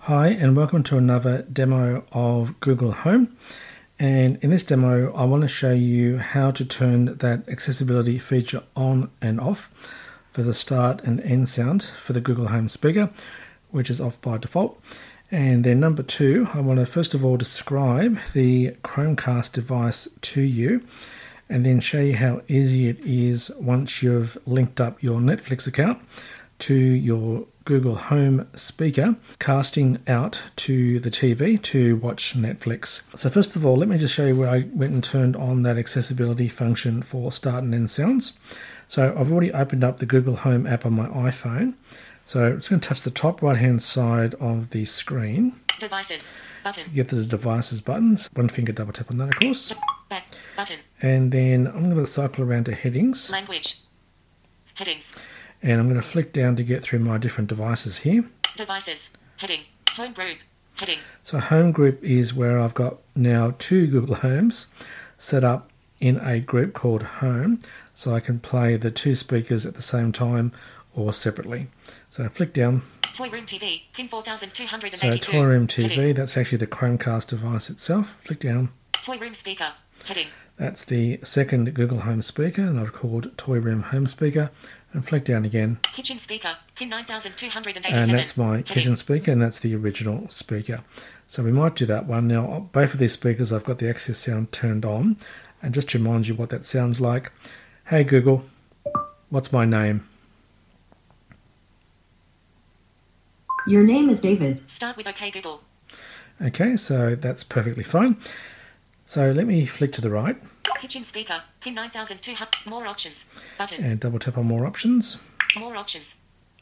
Hi and welcome to another demo of Google Home, and in this demo I want to show you how to turn that accessibility feature on and off for the start and end sound for the Google Home speaker, which is off by default. And then number two, I want to first of all describe the Chromecast device to you and then show you how easy it is once you've linked up your Netflix account to your Google Home speaker, casting out to the TV to watch Netflix. So first of all, let me just show you where I went and turned on that accessibility function for start and end sounds. So I've already opened up the Google Home app on my iPhone. So it's going to touch the top right hand side of the screen. Devices button. To get to the devices buttons. One finger double tap on that, of course. Back button. And then I'm going to cycle around to headings. Language. Headings. And I'm going to flick down to get through my different devices here. Devices. Heading. Home group. Heading. So home group is where I've got now two Google Homes set up in a group called Home, so I can play the two speakers at the same time or separately. So I flick down. Toy Room TV. Pin 4282. So Toy Room TV, Heading. that's actually the Chromecast device itself. Flick down. Toy Room speaker. Heading. That's the second Google Home speaker, and I've called Toy Room Home speaker. And flick down again. Kitchen speaker. Pin 9287. And that's my Heading. kitchen speaker, and that's the original speaker. So we might do that one. Now, both of these speakers, I've got the access sound turned on. And just to remind you what that sounds like. Hey Google, what's my name? Your name is David. Start with OK Google. Okay, so that's perfectly fine. So let me flick to the right. Kitchen speaker. Pin 9200. More options. Button. And double tap on more options. More options.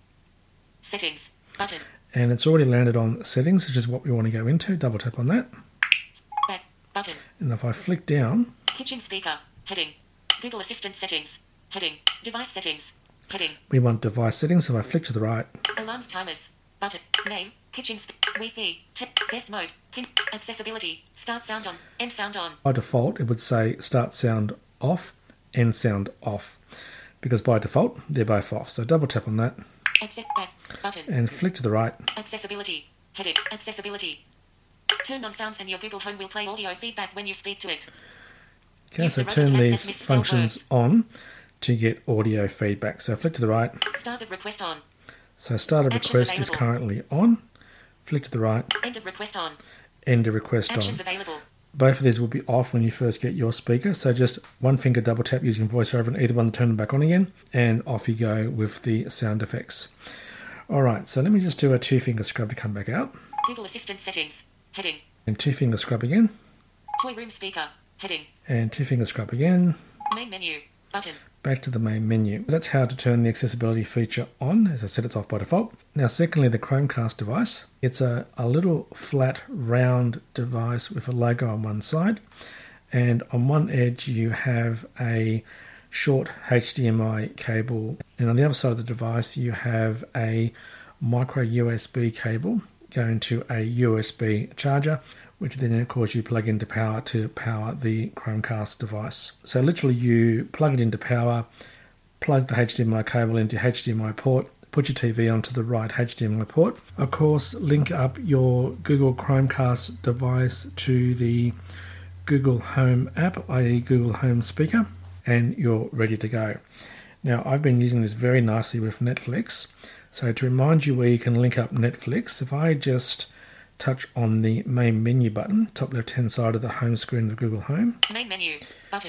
Settings. Button. And it's already landed on settings, which is what we want to go into. Double tap on that. Back. Button. And if I flick down, Kitchen speaker. Heading. Google Assistant settings. Heading. Device settings. Heading. we want device settings. So if I flick to the right, Alarms timers. Button. Name. Kitchen Wi-Fi. Guest mode. Pin. Accessibility. Start sound on. End sound on. by default, it would say start sound off, end sound off. Because by default, they're both off. So double tap on that Accept back. Button. and flick to the right. Accessibility. Heading. Accessibility. Turn on sounds and your Google Home will play audio feedback when you speak to it. Okay, Use so the rotor turn to access these misspelled functions words. on to get audio feedback. So flick to the right. Start of request on. So start a Actions request is available. currently on. Flick to the right. End of request on. End a request on. Actions available. Both of these will be off when you first get your speaker. So just one finger double tap using VoiceOver and either one to turn them back on again. And off you go with the sound effects. All right, so let me just do a two finger scrub to come back out. Google Assistant settings. Heading. And two finger scrub again. Toy Room speaker. Heading. And two finger scrub again. Main menu. Button. Back to the main menu. That's how to turn the accessibility feature on. As I said, it's off by default. Now, secondly, the Chromecast device. It's a little flat, round device with a logo on one side. And on one edge, you have a short HDMI cable. And on the other side of the device, you have a micro USB cable going to a USB charger, which then of course you plug into power to power the Chromecast device. So literally you plug it into power, plug the HDMI cable into HDMI port, put your TV onto the right HDMI port. Of course, link up your Google Chromecast device to the Google Home app, i.e. Google Home speaker, and you're ready to go. Now, I've been using this very nicely with Netflix. So to remind you where you can link up Netflix, if I just touch on the main menu button, top left hand side of the home screen of Google Home, Main menu. Button.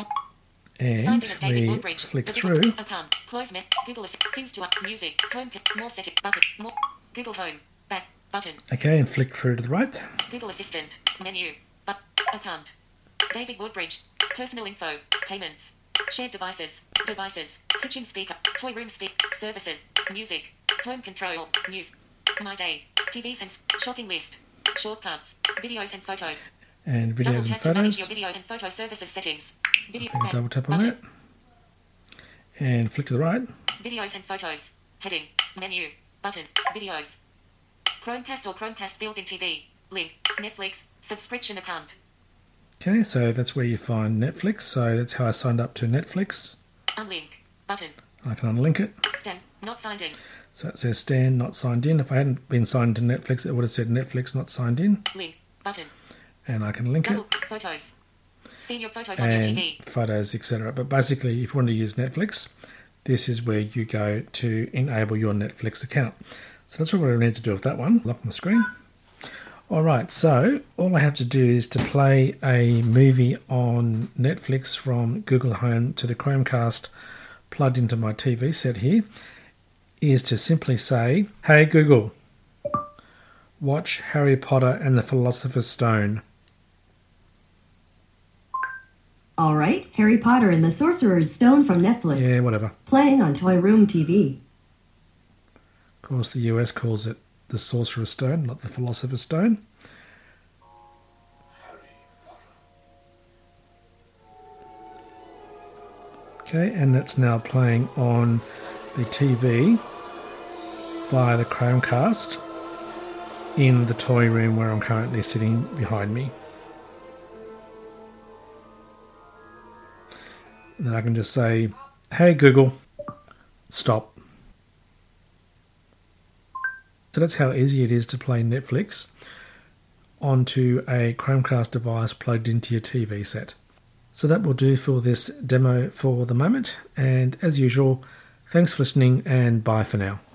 and Signed in as David we Woodbridge. flick The through, Google account. Close Google things to up. Music. Home. More setting. Button. More. Google Home. Back. Button. okay, and flick through to the right, Google Assistant. Menu. Account. David Woodbridge. Personal info. Payments. Shared devices. Devices. Kitchen speaker. Toy room speak. Services. Music. Home control. News. My day. TVs and shopping list. Shortcuts. Videos and photos. and Double videos and tap to manage your photos. video and photo services settings. Video. Finger back, double tap on button. that, and flick to the right. Videos and photos. Heading. Menu. Button. Videos. Chromecast or Chromecast built-in TV. Link. Netflix. Subscription account. Okay, so that's where you find Netflix. So that's how I signed up to Netflix. Unlink. Button. I can unlink it. Stem. Not signed in. So it says Stan not signed in. If I hadn't been signed to Netflix, it would have said Netflix not signed in. Link. Button. And I can link Double. it. Photos. See your photos on your And TV. photos, etc. But basically, if you want to use Netflix, this is where you go to enable your Netflix account. So that's all we need to do with that one. Lock my screen. Alright, so all I have to do is to play a movie on Netflix from Google Home to the Chromecast plugged into my TV set here, is to simply say, "Hey Google, watch Harry Potter and the Philosopher's Stone." All right, Harry Potter and the Sorcerer's Stone from Netflix. Yeah, whatever. Playing on Toy Room TV. Of course, the US calls it the Sorcerer's Stone, not the Philosopher's Stone. Okay, and that's now playing on the TV via the Chromecast in the toy room where I'm currently sitting behind me. And then I can just say, "Hey Google, stop." So that's how easy it is to play Netflix onto a Chromecast device plugged into your TV set. So that will do for this demo for the moment. And as usual, thanks for listening and bye for now.